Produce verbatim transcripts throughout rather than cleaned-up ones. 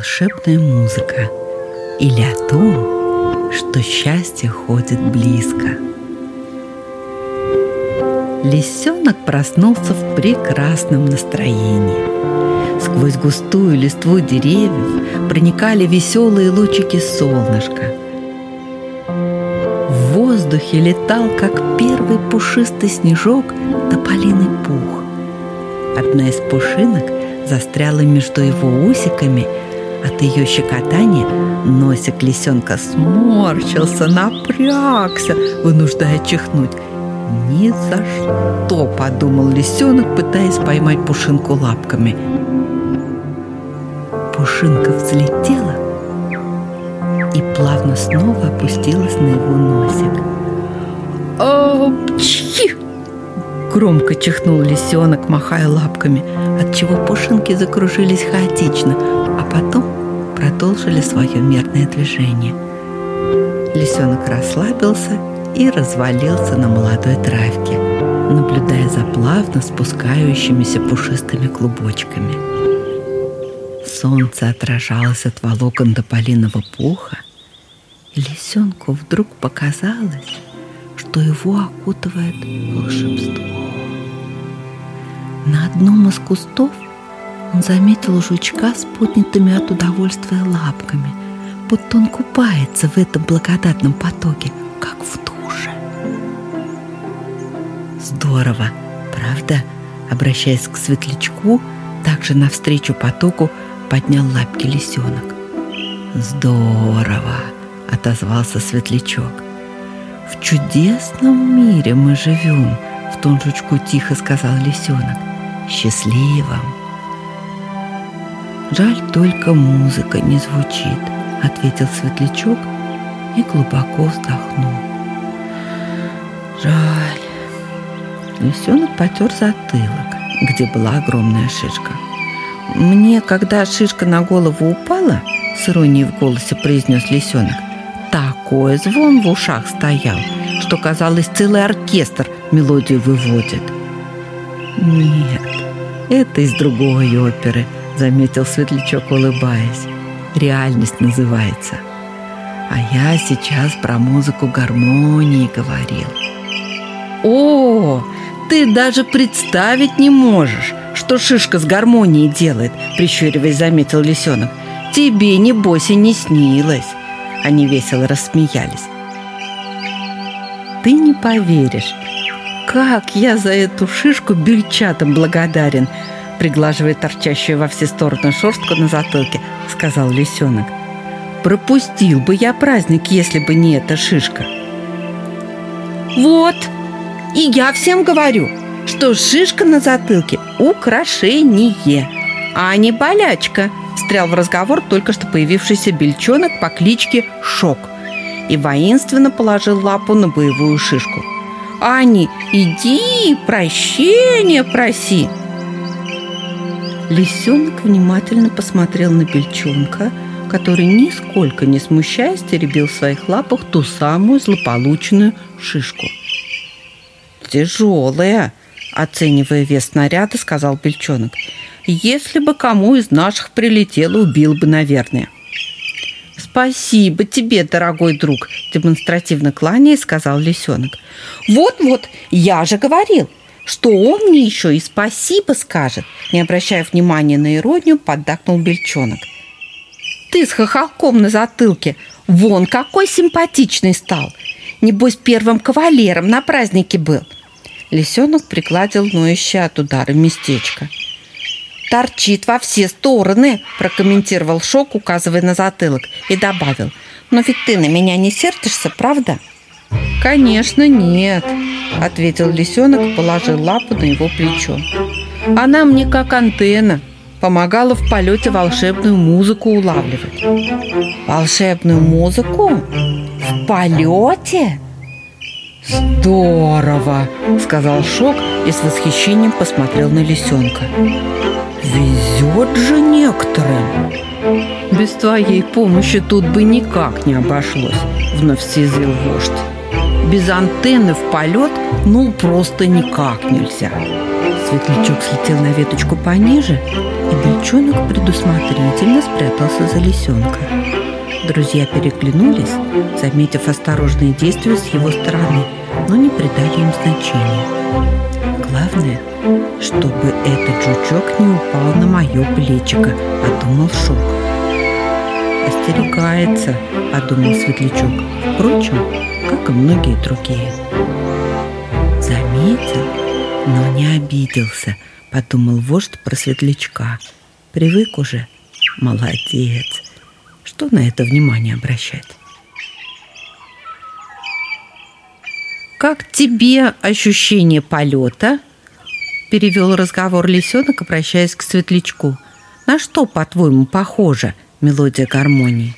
волшебная музыка или о том, что счастье ходит близко. Лисенок проснулся в прекрасном настроении. Сквозь густую листву деревьев проникали веселые лучики солнышка. В воздухе летал, как первый пушистый снежок, тополиный пух. Одна из пушинок застряла между его усиками. От ее щекотания носик лисенка сморщился, напрягся, вынуждая чихнуть. «Ни за что!» – подумал лисенок, пытаясь поймать пушинку лапками. Пушинка взлетела и плавно снова опустилась на его носик. «Апчхи!» – громко чихнул лисенок, махая лапками, отчего пушинки закружились хаотично, а потом продолжили свое мерное движение. Лисенок расслабился и развалился на молодой травке, наблюдая за плавно спускающимися пушистыми клубочками. Солнце отражалось от волокон тополиного пуха, и лисенку вдруг показалось, что его окутывает волшебство. На одном из кустов он заметил жучка с поднятыми от удовольствия лапками, будто он купается в этом благодатном потоке, как в душе. Здорово, правда? Обращаясь к светлячку, также навстречу потоку поднял лапки лисенок. Здорово, отозвался светлячок. В чудесном мире мы живем, в тон жучку тихо сказал лисенок. Счастливым. Жаль, только музыка не звучит, ответил светлячок и глубоко вздохнул. Жаль. Лисенок потер затылок, где была огромная шишка. Мне, когда шишка на голову упала, с иронией в голосе произнес лисенок, такой звон в ушах стоял, что, казалось, целый оркестр мелодию выводит. Нет, это из другой оперы, заметил светлячок, улыбаясь. Реальность называется. А я сейчас про музыку гармонии говорил. О, ты даже представить не можешь, что шишка с гармонией делает, прищуриваясь, заметил лисенок. Тебе, небось, и не снилось. Они весело рассмеялись. Ты не поверишь, как я за эту шишку бельчатам благодарен, приглаживая торчащую во все стороны шерстку на затылке, сказал лисенок. Пропустил бы я праздник, если бы не эта шишка. Вот, и я всем говорю, что шишка на затылке – украшение, а не болячка, встрял в разговор только что появившийся бельчонок по кличке Шок и воинственно положил лапу на боевую шишку. Ани, иди, прощения проси. Лисенок внимательно посмотрел на бельчонка, который, нисколько не смущаясь, теребил в своих лапах ту самую злополучную шишку. «Тяжелая», — оценивая вес снаряда, сказал бельчонок. «Если бы кому из наших прилетело, убил бы, наверное». «Спасибо тебе, дорогой друг», — демонстративно кланяясь, сказал лисенок. «Вот-вот, я же говорил, что он мне еще и спасибо скажет», не обращая внимания на иронию, поддакнул бельчонок. «Ты с хохолком на затылке вон какой симпатичный стал. Небось, первым кавалером на празднике был». Лисенок пригладил ноющее от удара местечко. «Торчит во все стороны», – прокомментировал Шок, указывая на затылок, и добавил. «Но ведь ты на меня не сердишься, правда?» «Конечно, нет», – ответил лисенок и положил лапу на его плечо. «Она мне как антенна, помогала в полете волшебную музыку улавливать». «Волшебную музыку? В полете?» «Здорово!» – сказал Шок и с восхищением посмотрел на лисенка. «Везет же некоторым!» «Без твоей помощи тут бы никак не обошлось», – вновь съязвил вождь. «Без антенны в полет ну просто никак нельзя». Светлячок слетел на веточку пониже, и бельчонок предусмотрительно спрятался за лисенком. Друзья переглянулись, заметив осторожные действия с его стороны, но не придали им значения. Главное, чтобы этот жучок не упал на мое плечико, подумал Шок. Остерегается, подумал Светлячок, впрочем, как и многие другие. Заметил, но не обиделся, подумал вождь про Светлячка. Привык уже? Молодец. Что на это внимание обращать? «Как тебе ощущение полета?» – перевел разговор лисенок, обращаясь к Светлячку. «На что, по-твоему, похожа мелодия гармонии?»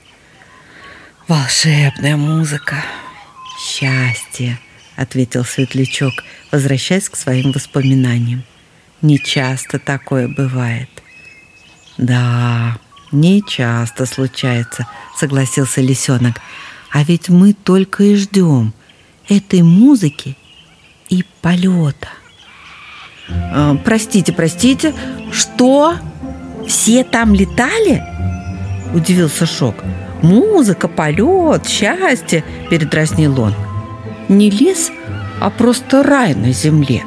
«Волшебная музыка, счастье», – ответил Светлячок, возвращаясь к своим воспоминаниям. «Не часто такое бывает». «Да, не часто случается», – согласился лисенок. «А ведь мы только и ждем этой музыки и полета». «Э, простите, простите, что? Все там летали?» – удивился Шок. «Музыка, полет, счастье», – передразнил он. «Не лес, а просто рай на земле».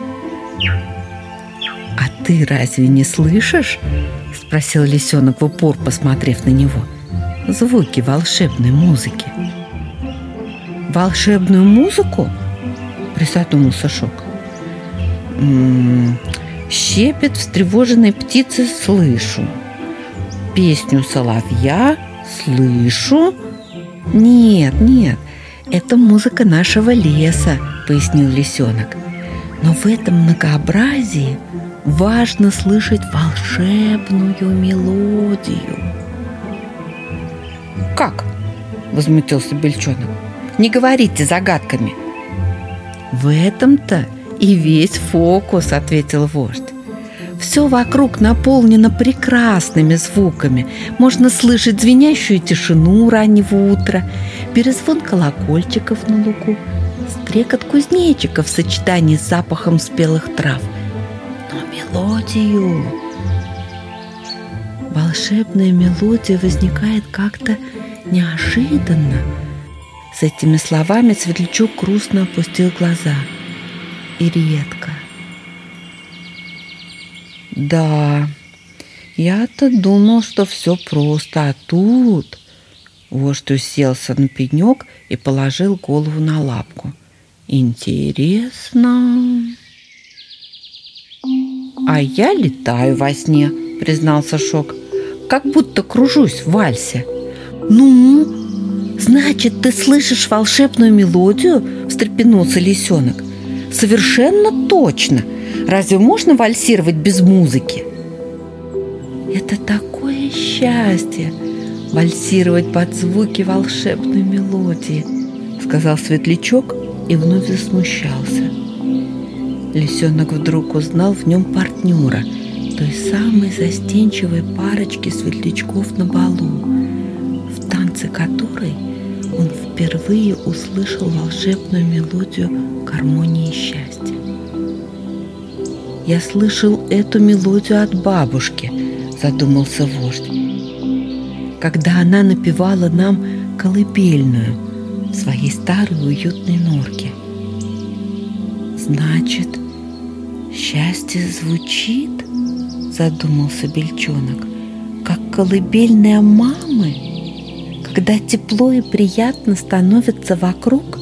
«А ты разве не слышишь?» – спросил лисенок в упор, посмотрев на него. «Звуки волшебной музыки». «Волшебную музыку?» – призадумался Шок. «М-м, щепет встревоженной птицы слышу. Песню соловья слышу. Нет, нет, это музыка нашего леса», – пояснил лисенок. «Но в этом многообразии важно слышать волшебную мелодию». «Как?» – возмутился бельчонок. «Не говорите загадками». «В этом-то и весь фокус», – ответил вождь. «Все вокруг наполнено прекрасными звуками. Можно слышать звенящую тишину раннего утра, перезвон колокольчиков на лугу, стрекот кузнечиков в сочетании с запахом спелых трав. Но мелодию, волшебная мелодия возникает как-то неожиданно». С этими словами Светлячок грустно опустил глаза. И редко. «Да, я-то думал, что все просто, а тут...» Вождь уселся на пенек и положил голову на лапку. «Интересно...» «А я летаю во сне», — признался Шок. «Как будто кружусь в вальсе». «Ну, значит, ты слышишь волшебную мелодию?» – встрепенулся лисенок. «Совершенно точно! Разве можно вальсировать без музыки?» «Это такое счастье – вальсировать под звуки волшебной мелодии», – сказал Светлячок и вновь засмущался. Лисенок вдруг узнал в нем партнера, той самой застенчивой парочки светлячков на балу, в танце которой он впервые услышал волшебную мелодию гармонии и счастья. «Я слышал эту мелодию от бабушки», – задумался вождь, «когда она напевала нам колыбельную в своей старой уютной норке». «Значит, счастье звучит?» – задумался бельчонок. «Как колыбельная мамы, когда тепло и приятно становится вокруг?»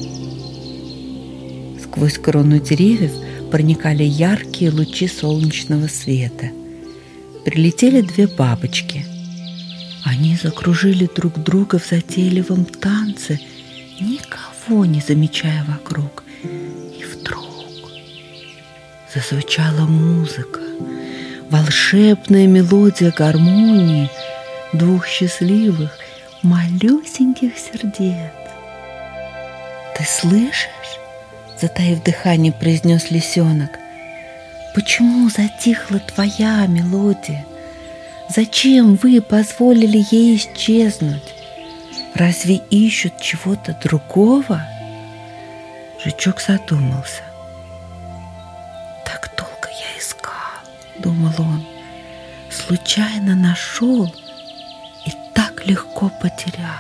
Сквозь крону деревьев проникали яркие лучи солнечного света. Прилетели две бабочки. Они закружили друг друга в затейливом танце, никого не замечая вокруг. И вдруг зазвучала музыка, волшебная мелодия гармонии двух счастливых, малюсеньких сердец. «Ты слышишь?» — затаив дыхание, произнес лисенок. «Почему затихла твоя мелодия? Зачем вы позволили ей исчезнуть? Разве ищут чего-то другого?» Жучок задумался. «Так долго подумал он. Случайно нашел и так легко потерял.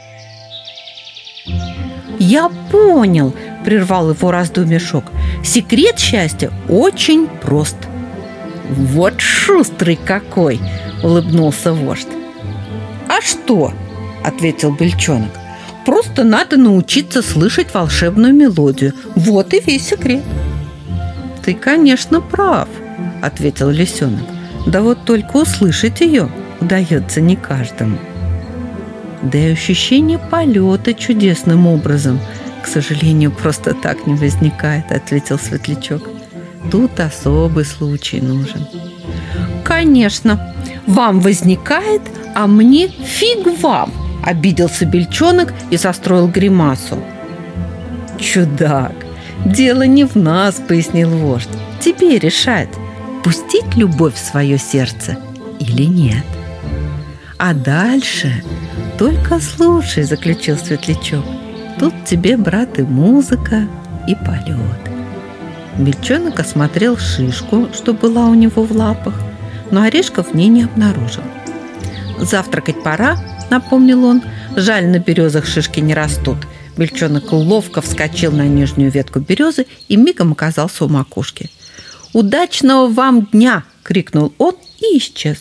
«Я понял», – прервал его раздумье Шок. «Секрет счастья очень прост». «Вот шустрый какой!» – улыбнулся вождь. «А что?» – ответил Бельчонок. «Просто надо научиться слышать волшебную мелодию. Вот и весь секрет». «Ты, конечно, прав», – ответил Лисенок. «Да вот только услышать ее удается не каждому. Да и ощущение полета чудесным образом, к сожалению, просто так не возникает», – ответил Светлячок. «Тут особый случай нужен». «Конечно, вам возникает, а мне фиг вам», – обиделся Бельчонок и состроил гримасу. «Чудак, дело не в нас», – пояснил вождь. «Тебе решать, пустить любовь в свое сердце или нет. А дальше только слушай», – заключил Светлячок. «Тут тебе, брат, и музыка, и полет». Бельчонок осмотрел шишку, что была у него в лапах, но орешков в ней не обнаружил. «Завтракать пора», – напомнил он. «Жаль, на березах шишки не растут». Бельчонок ловко вскочил на нижнюю ветку березы и мигом оказался у макушки. «Удачного вам дня!» – крикнул он и исчез.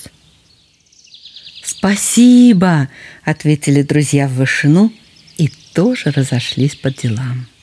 «Спасибо!» – ответили друзья в вышину и тоже разошлись по делам.